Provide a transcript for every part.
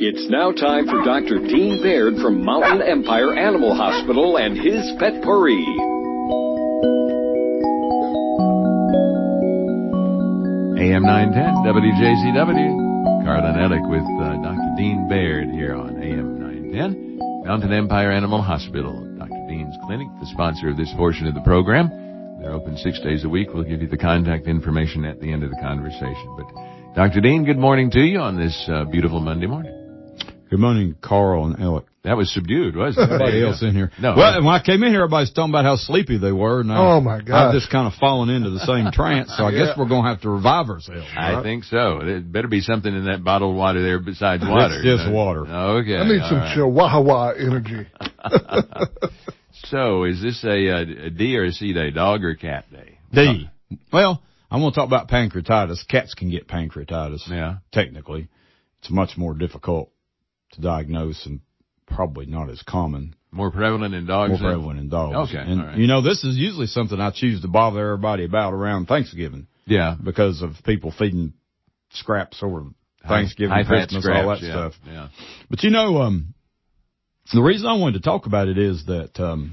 It's now time for Dr. Dean Baird from Mountain Empire Animal Hospital and his Pet Pourri. AM 910, WJCW. Carlin Ellick with Dr. Dean Baird here on AM 910. Mountain Empire Animal Hospital, Dr. Dean's Clinic, the sponsor of this portion of the program. They're open 6 days a week. We'll give you the contact information at the end of the conversation. But Dr. Dean, good morning to you on this beautiful Monday morning. Good morning, Carl and Alec. That was subdued, wasn't it? Everybody else in here. No. Well, when I came in here, everybody's talking about how sleepy they were. And oh, my God. I've just kind of fallen into the same trance, so I guess we're going to have to revive ourselves. Right? I think so. It better be something in that bottled water there besides water. It's just water. Okay. I need some Chihuahua energy. So, is this a D or a C day, dog or cat day? D. Well, I want to talk about pancreatitis. Cats can get pancreatitis. Yeah. Technically. It's much more difficult to diagnose and probably not as common. More prevalent in dogs? More prevalent in dogs. Okay. And, all right. this is usually something I choose to bother everybody about around Thanksgiving. Yeah. Because of people feeding scraps over Thanksgiving, high Christmas, scraps, all that yeah, stuff. Yeah. But the reason I wanted to talk about it is that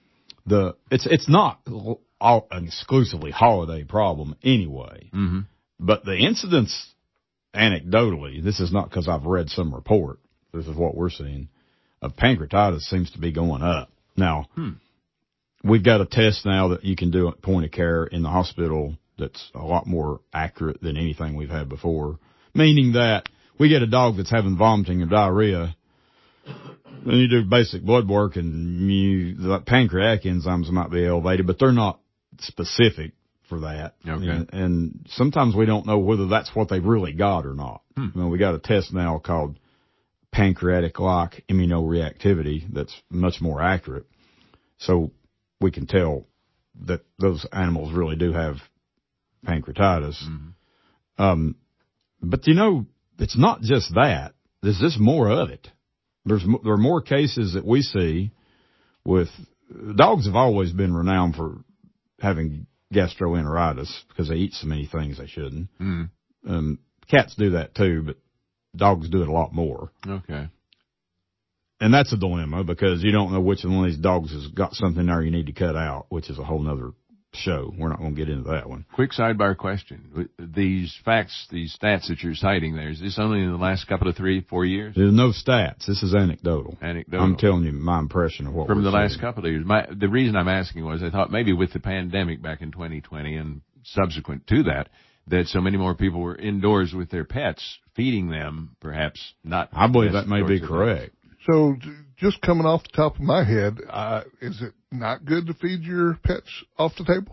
it's not an exclusively holiday problem anyway. Mm-hmm. But the incidence, anecdotally, this is not because I've read some report, this is what we're seeing, of pancreatitis seems to be going up. Now, we've got a test now that you can do at point of care in the hospital that's a lot more accurate than anything we've had before, meaning that we get a dog that's having vomiting or diarrhea, then you do basic blood work and the pancreatic enzymes might be elevated, but they're not specific for that. Okay. And sometimes we don't know whether that's what they've really got or not. We got a test now called pancreatic-like immunoreactivity that's much more accurate. So we can tell that those animals really do have pancreatitis. Mm-hmm. But it's not just that. There's just more of it. There are more cases that we see with dogs have always been renowned for having gastroenteritis because they eat so many things they shouldn't. Cats do that too, but dogs do it a lot more. Okay. And that's a dilemma because you don't know which one of these dogs has got something there you need to cut out, which is a whole nother show. We're not going to get into that one. Quick sidebar question. These facts, these stats that you're citing there, is this only in the last couple of 3-4 years? There's no stats. This is anecdotal. I'm telling you my impression of what from the seeing. last couple of years. The reason I'm asking was I thought maybe with the pandemic back in 2020 and subsequent to that so many more people were indoors with their pets, feeding them, perhaps not. I believe that may be correct. So just coming off the top of my head, is it not good to feed your pets off the table?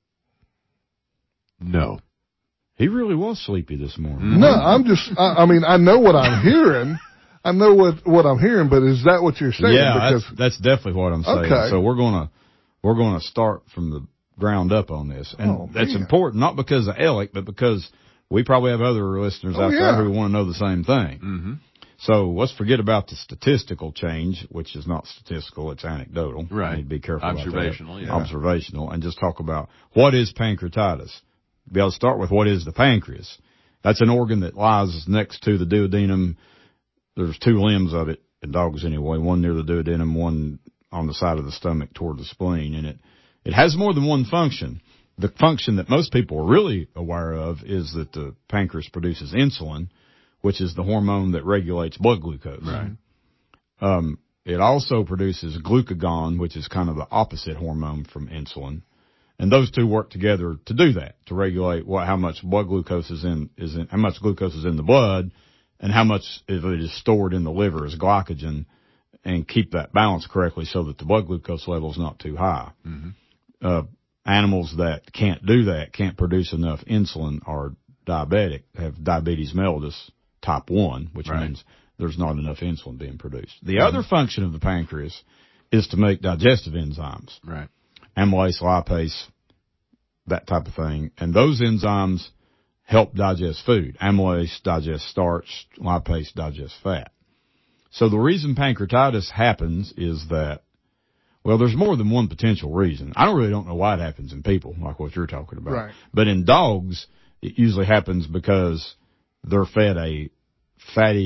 No. He really was sleepy this morning. No, I'm just, I mean, I know what I'm hearing. I know what I'm hearing, but is that what you're saying? Yeah, that's definitely what I'm saying. Okay. So we're gonna start from the ground up on this. And that's important, not because of Alec, but because we probably have other listeners out there who want to know the same thing. Mm-hmm. So let's forget about the statistical change, which is not statistical, it's anecdotal. Right. You need to be careful Observational, about that. yeah. Observational, and just talk about what is pancreatitis. Be able to start with what is the pancreas. That's an organ that lies next to the duodenum. There's two limbs of it, in dogs anyway, one near the duodenum, one on the side of the stomach toward the spleen, and it has more than one function. The function that most people are really aware of is that the pancreas produces insulin, which is the hormone that regulates blood glucose. Right. It also produces glucagon, which is kind of the opposite hormone from insulin. And those two work together to do that, to regulate how much blood glucose is in how much glucose is in the blood and how much of it is stored in the liver as glycogen, and keep that balance correctly so that the blood glucose level is not too high. Mm-hmm. Animals that can't do that, can't produce enough insulin, are diabetic, have diabetes mellitus type 1, which means there's not enough insulin being produced. The other function of the pancreas is to make digestive enzymes. Right. Amylase, lipase, that type of thing. And those enzymes help digest food. Amylase digests starch, lipase digests fat. So the reason pancreatitis happens is that, well, there's more than one potential reason. I don't know why it happens in people, like what you're talking about. Right. But in dogs, it usually happens because they're fed a fatty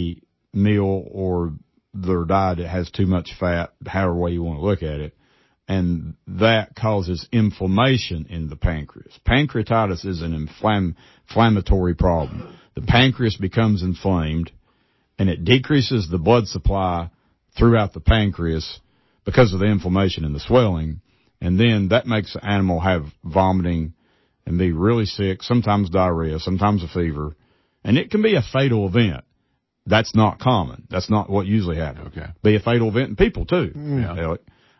meal or their diet has too much fat, however way you want to look at it. And that causes inflammation in the pancreas. Pancreatitis is an inflammatory problem. The pancreas becomes inflamed, and it decreases the blood supply throughout the pancreas because of the inflammation and the swelling. And then that makes the animal have vomiting and be really sick, sometimes diarrhea, sometimes a fever. And it can be a fatal event. That's not common. That's not what usually happens. Okay. Be a fatal event in people too. Yeah.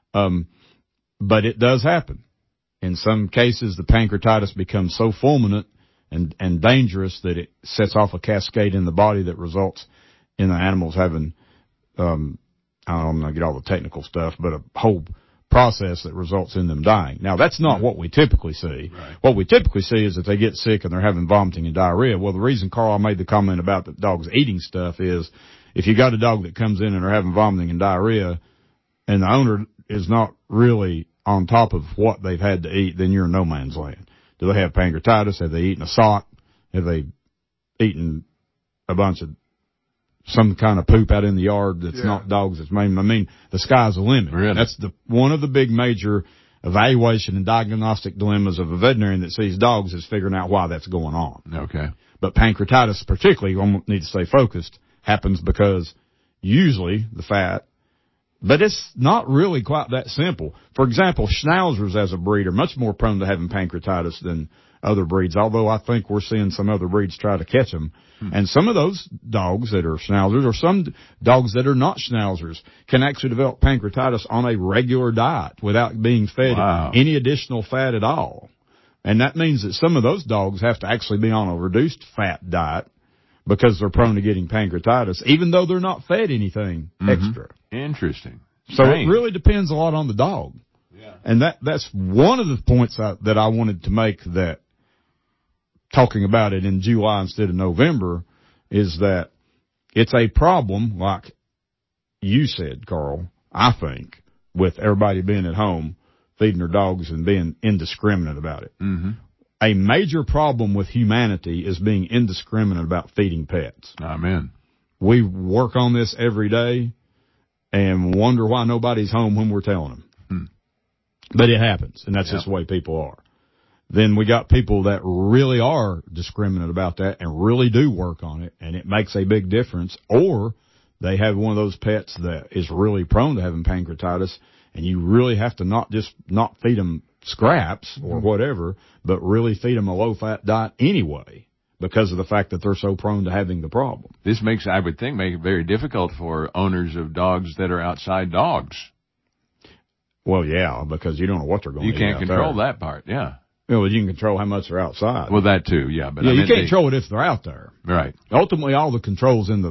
But it does happen. In some cases, the pancreatitis becomes so fulminant and dangerous that it sets off a cascade in the body that results in the animals having, I don't know, I'm going to get all the technical stuff, but a whole process that results in them dying. Now, that's not what we typically see. Right. What we typically see is that they get sick and they're having vomiting and diarrhea. Well, the reason, Carl, I made the comment about the dogs eating stuff is if you got a dog that comes in and they're having vomiting and diarrhea and the owner is not really on top of what they've had to eat, then you're in no man's land. Do they have pancreatitis? Have they eaten a sock? Have they eaten a bunch of some kind of poop out in the yard that's not dogs? It's I mean, the sky's the limit. Really? That's one of the big major evaluation and diagnostic dilemmas of a veterinarian that sees dogs is figuring out why that's going on. Okay. But pancreatitis particularly, you need to stay focused, happens because usually the fat, but it's not really quite that simple. For example, Schnauzers as a breed are much more prone to having pancreatitis than other breeds, although I think we're seeing some other breeds try to catch them. And some of those dogs that are Schnauzers or some dogs that are not Schnauzers can actually develop pancreatitis on a regular diet without being fed any additional fat at all. And that means that some of those dogs have to actually be on a reduced fat diet because they're prone to getting pancreatitis, even though they're not fed anything extra. Interesting. So it really depends a lot on the dog. Yeah. And that's one of the points that I wanted to make, that talking about it in July instead of November, is that it's a problem, like you said, Carl, I think, with everybody being at home, feeding their dogs and being indiscriminate about it. Mm-hmm. A major problem with humanity is being indiscriminate about feeding pets. Amen. We work on this every day and wonder why nobody's home when we're telling them. But it happens, and that's just the way people are. Then we got people that really are discriminate about that and really do work on it, and it makes a big difference. Or they have one of those pets that is really prone to having pancreatitis, and you really have to not feed them scraps or whatever, but really feed them a low-fat diet anyway because of the fact that they're so prone to having the problem. This makes, I would think, make it very difficult for owners of dogs that are outside dogs. Well, yeah, because you don't know what they're going to eat. You can't control that part, yeah. Well, you can control how much they're outside. Well, that too, yeah. But you can't control it if they're out there. Right. Ultimately, all the control's in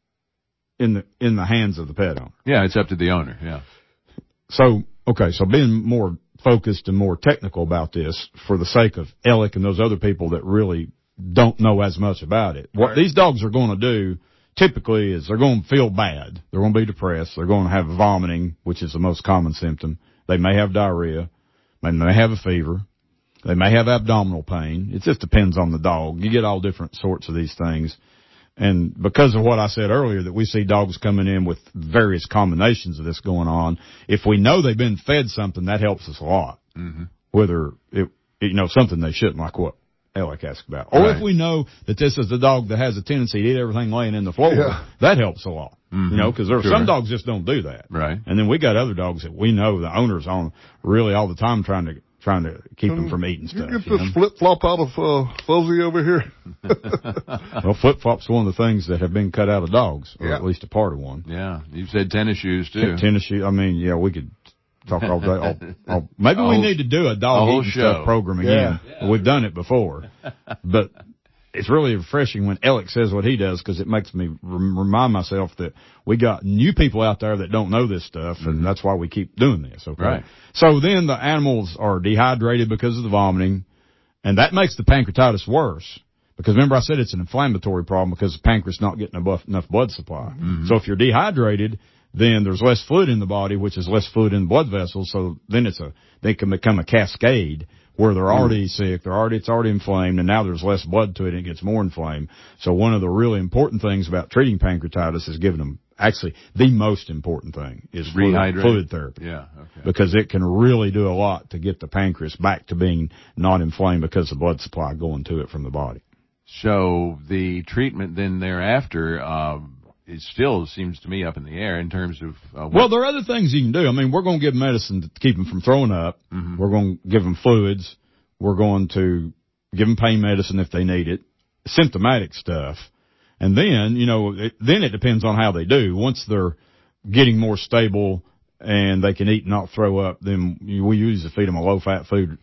the hands of the pet owner. Yeah, it's up to the owner, yeah. So being more focused and more technical about this for the sake of Alec and those other people that really don't know as much about it. What these dogs are going to do typically is they're going to feel bad. They're going to be depressed. They're going to have vomiting, which is the most common symptom. They may have diarrhea. They may have a fever. They may have abdominal pain. It just depends on the dog. You get all different sorts of these things. And because of what I said earlier, that we see dogs coming in with various combinations of this going on, if we know they've been fed something, that helps us a lot. Mm-hmm. Whether something they shouldn't, like what Alec asked about. Or if we know that this is the dog that has a tendency to eat everything laying in the floor, that helps a lot. Mm-hmm. Because there are some dogs just don't do that. Right. And then we got other dogs that we know the owner's on really all the time trying to keep them from eating stuff. You get this flip-flop out of Fuzzy over here. Well, flip-flop's one of the things that have been cut out of dogs, or at least a part of one. Yeah, you've said tennis shoes, too. Tennis shoes, I mean, we could talk all day. Maybe we need to do a dog eating stuff program again. Yeah. We've done it before. But it's really refreshing when Alec says what he does, because it makes me remind myself that we got new people out there that don't know this stuff, and that's why we keep doing this. Okay. Right. So then the animals are dehydrated because of the vomiting, and that makes the pancreatitis worse. Because remember I said it's an inflammatory problem because the pancreas not getting enough blood supply. Mm-hmm. So if you're dehydrated, then there's less fluid in the body, which is less fluid in the blood vessels. So then they can become a cascade where they're already sick, it's already inflamed, and now there's less blood to it and it gets more inflamed. So one of the really important things about treating pancreatitis is giving them, actually, the most important thing is fluid therapy. Yeah, okay. Because it can really do a lot to get the pancreas back to being not inflamed because of blood supply going to it from the body. So the treatment then thereafter, it still seems to me up in the air in terms of well, there are other things you can do. I mean, we're going to give medicine to keep them from throwing up. Mm-hmm. We're going to give them fluids. We're going to give them pain medicine if they need it, symptomatic stuff. And then, then it depends on how they do. Once they're getting more stable and they can eat and not throw up, then we usually feed them a low-fat food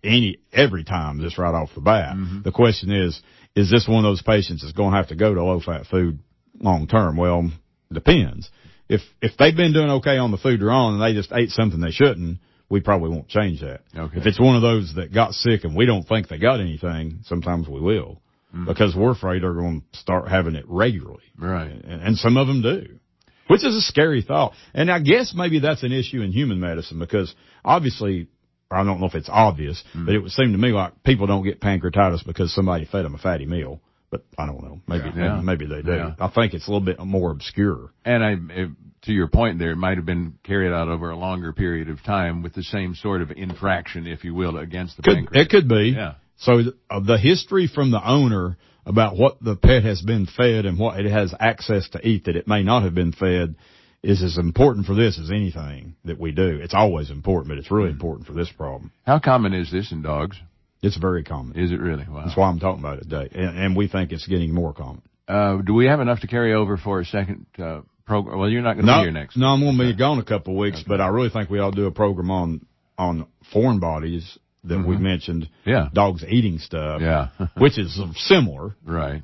every time, just right off the bat. Mm-hmm. The question is this one of those patients that's going to have to go to low-fat food long term? Well, depends. If they've been doing okay on the food they're on and they just ate something they shouldn't, we probably won't change that. Okay. If it's one of those that got sick and we don't think they got anything, sometimes we will. Mm-hmm. Because we're afraid they're going to start having it regularly. Right. And some of them do. Which is a scary thought. And I guess maybe that's an issue in human medicine because obviously, I don't know if it's obvious, but it would seem to me like people don't get pancreatitis because somebody fed them a fatty meal. But I don't know. Maybe they do. Yeah. I think it's a little bit more obscure. And to your point there, it might have been carried out over a longer period of time with the same sort of infraction, if you will, against the pancreas. It could be. Yeah. So the history from the owner about what the pet has been fed and what it has access to eat that it may not have been fed is as important for this as anything that we do. It's always important, but it's really important for this problem. How common is this in dogs? It's very common. Is it really? Wow. That's why I'm talking about it today. And we think it's getting more common. Do we have enough to carry over for a second program? Well, you're not going to be here next week. No, I'm going to be gone a couple of weeks, but I really think we ought to do a program on foreign bodies that we mentioned. Yeah. Dogs eating stuff. Yeah. Which is similar. Right.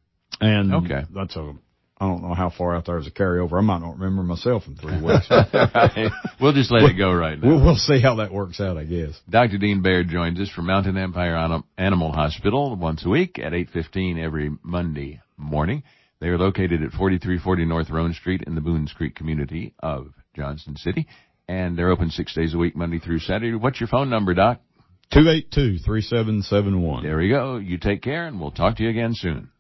And okay. I don't know how far out there is a carryover. I might not remember myself in 3 weeks. Right. We'll just let it go right now. We'll see how that works out, I guess. Dr. Dean Baird joins us from Mountain Empire Animal Hospital once a week at 8:15 every Monday morning. They are located at 4340 North Roan Street in the Boones Creek community of Johnson City. And they're open 6 days a week, Monday through Saturday. What's your phone number, Doc? 282-3771. There we go. You take care, and we'll talk to you again soon.